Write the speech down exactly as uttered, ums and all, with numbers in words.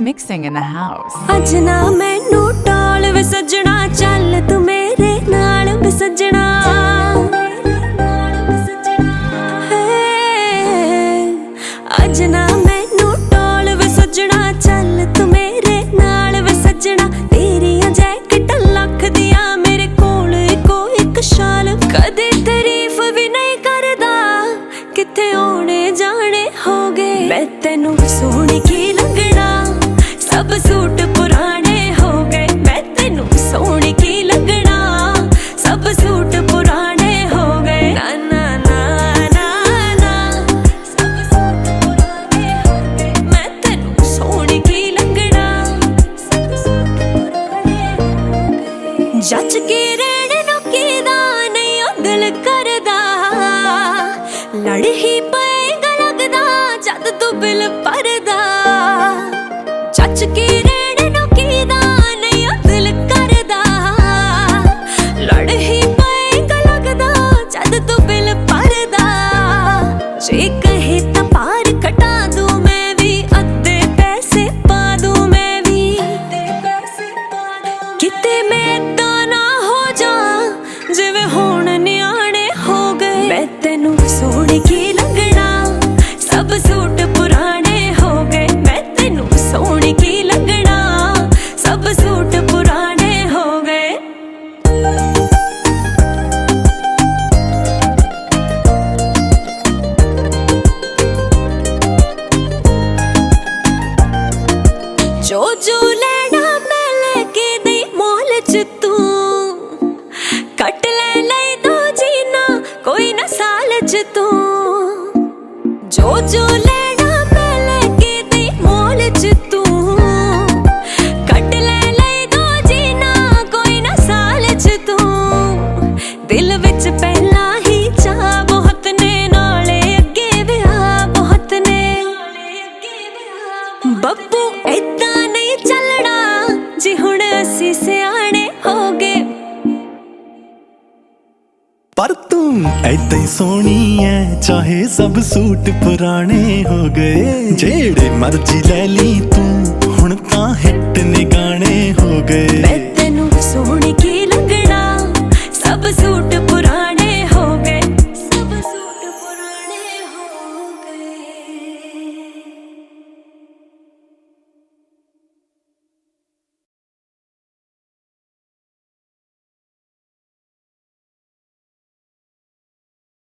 mixing in the house. ਅੱਜ ਨਾ ਮੈਨੂੰ ਟਾਲ ਵੇ ਸੱਜਣਾ, ਚੱਲ ਤੂੰ ਮੇਰੇ ਨਾਲ ਵੇ ਸੱਜਣਾ। ਅੱਜ ਨਾ ਮੈਨੂੰ ਟਾਲ ਵੇ ਸੱਜਣਾ, ਚੱਲ ਤੂੰ ਮੇਰੇ ਨਾਲ ਵੇ ਸੱਜਣਾ। ਤੇਰੀਆਂ ਜੈਕਟਾਂ ਲੱਖ ਦੀਆਂ ਮੇਰੇ ਕੋਲ ਇੱਕੋ ਇੱਕ ਸ਼ਾਲ। ਕਦੇ ਤਾਰੀਫ ਵੀ ਨਹੀਂ ਕਰਦਾ, ਕਿੱਥੇ ਆਉਣੇ ਜਾਣੇ ਹੋ ਗਏ। ਮੈਂ ਤੈਨੂੰ ਸੋਹਣੀ ਕੀ ਲੱਗਣਾ, ਸਭ ਸੂਟ ਪੁਰਾਣੇ ਹੋ ਗਏ। ਮੈਂ ਤੈਨੂੰ ਸੋਹਣੀ ਕੀ ਲੱਗਣਾ, ਸਭ ਸੂਟ ਪੁਰਾਣੇ ਹੋ ਗਏ। ਨਾ ਨਾ ਨਾ ਨਾ ਨਾ, ਸਭ ਸੂਟ ਪੁਰਾਣੇ ਹੋ ਗਏ। ਮੈਂ ਤੈਨੂੰ ਸੋਹਣੀ ਕੀ ਲੱਗਣਾ, ਸਭ ਸੂਟ ਪੁਰਾਣੇ ਹੋ ਗਏ। ਜੱਜ ਕੇ ਰਹਿਣ ਨੂੰ ਕਿਹਦਾ ਨਹੀਂ ਉਹ ਦਿਲ ਕਰਦਾ, ਲੜ ਹੀ ਪਏਗਾ ਲੱਗਦਾ ਜਦ ਤੂੰ ਬਿਲ ਭਰਦਾ। ਚੱਚ ਕੇ ਰਹਿਣ ਨੂੰ ਕਿਹਦਾ ਨਹੀਂ ਉਹ ਦਿਲ ਕਰਦਾ, ਲੜ ਹੀ ਪਏਗਾ ਲੱਗਦਾ ਜਦ ਤੂੰ ਬਿਲ ਭਰਦਾ। ਜੇ ਕਹੇ ਤਾਂ ਪਾਰ ਕਟਾ ਦੂੰ ਮੈਂ ਵੀ, ਅੱਧੇ ਪੈਸੇ ਪਾ ਦੂੰ ਮੈਂ ਵੀ। ਕਿਤੇ ਮੈਂ ਏਦਾਂ ਨਾ ਹੋ ਜਾ ਜਿਵੇਂ ਹੁਣ ਨਿਆਣੇ ਹੋ ਗਏ। ਮੈਂ ਤੈਨੂੰ ਸੋਹਣੀ ਕੀ ਲੱਗਣਾ, ਸਭ ਸੂਟ ਪੁਰਾਣੇ ਹੋ ਗਏ। ਮੈਂ ਤੈਨੂੰ ਸੋਹਣੀ ਕੀ ਲੱਗਣਾ, ਸਭ ਸੂਟ ਪੁਰਾਣੇ ਹੋ ਗਏ। ਜੋ ਜੋ ਲੈਣਾ ਮੈਂ ਲੈ ਕੇ ਦੇ ਮੋਲ ਚ ਤੂੰ, ਕੱਟ ਲੈ ਲਈ ਦੋ ਜੀਨਾ ਕੋਈ ਨਾ ਸਾਲ ਚ ਤੂੰ। ਜੋ ਜੋ ਲੈਣਾ ਮੈਂ ਲੈ ਕੇ ਦੇ ਮੋਲ ਚ ਤੂੰ, ਕੱਟ ਲੈ ਲਈ ਦੋ ਜੀਨਾ ਕੋਈ ਨਾ ਸਾਲ ਚ ਤੂੰ। ਦਿਲ ਵਿੱਚ ਪਹਿਲਾਂ ਹੀ ਚਾਹ ਬਹੁਤ ਨੇ, ਨਾਲੇ ਅੱਗੇ ਵਿਆਹ ਬਹੁਤ ਨੇ। ਬੱਬੂ ਏਦਾਂ ਨਹੀਂ ਚੱਲਣਾ ਜੀ ਹੁਣ ਅਸੀਂ ਸਿਆਣੇ ਹੋ ਗਏ। ਪਰ ਤੂੰ ਏਦਾਂ ਹੀ ਸੋਹਣੀ ਐ, ਚਾਹੇ ਸਭ ਸੂਟ ਪੁਰਾਣੇ ਹੋ ਗਏ। ਜਿਹੜੇ ਮਰਜ਼ੀ ਲੈ ਲਈ ਤੂੰ, ਹੁਣ ਤਾਂ ਹਿੱਟ ਨੇ ਗਾਣੇ ਹੋ ਗਏ।